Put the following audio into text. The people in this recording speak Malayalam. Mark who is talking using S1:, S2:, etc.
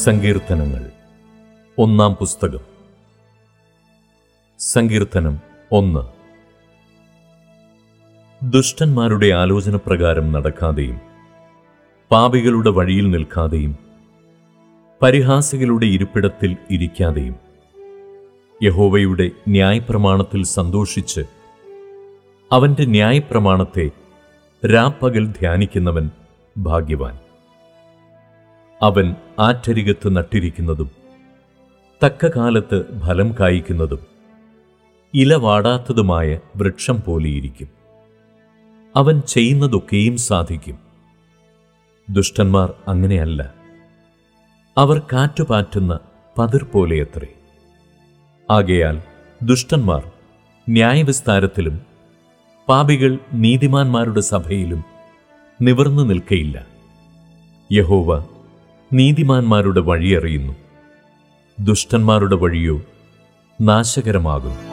S1: സങ്കീർത്തനങ്ങൾ ഒന്നാം പുസ്തകം. സങ്കീർത്തനം 1. ദുഷ്ടന്മാരുടെ ആലോചന പ്രകാരം നടക്കാതെയും പാപികളുടെ വഴിയിൽ നിൽക്കാതെയും പരിഹാസികളുടെ ഇരിപ്പിടത്തിൽ ഇരിക്കാതെയും യഹോവയുടെ ന്യായപ്രമാണത്തിൽ സന്തോഷിച്ച് അവന്റെ ന്യായപ്രമാണത്തെ രാപ്പകൽ ധ്യാനിക്കുന്നവൻ ഭാഗ്യവാൻ. അവൻ ആറ്റരികത്ത് നട്ടിരിക്കുന്നതും തക്ക കാലത്ത് ഫലം കായ്ക്കുന്നതും ഇല വാടാത്തതുമായ വൃക്ഷം പോലെയിരിക്കും. അവൻ ചെയ്യുന്നതൊക്കെയും സാധിക്കും. ദുഷ്ടന്മാർ അങ്ങനെയല്ല. അവർ കാറ്റുപാറ്റുന്ന പതിർ പോലെയത്രേ. ആകയാൽ ദുഷ്ടന്മാർ ന്യായവിസ്താരത്തിലും പാപികൾ നീതിമാന്മാരുടെ സഭയിലും നിവർന്നു നിൽക്കയില്ല. യഹോവ നീതിമാന്മാരുടെ വഴിയറിയുന്നു, ദുഷ്ടന്മാരുടെ വഴിയോ നാശകരമാകുന്നു.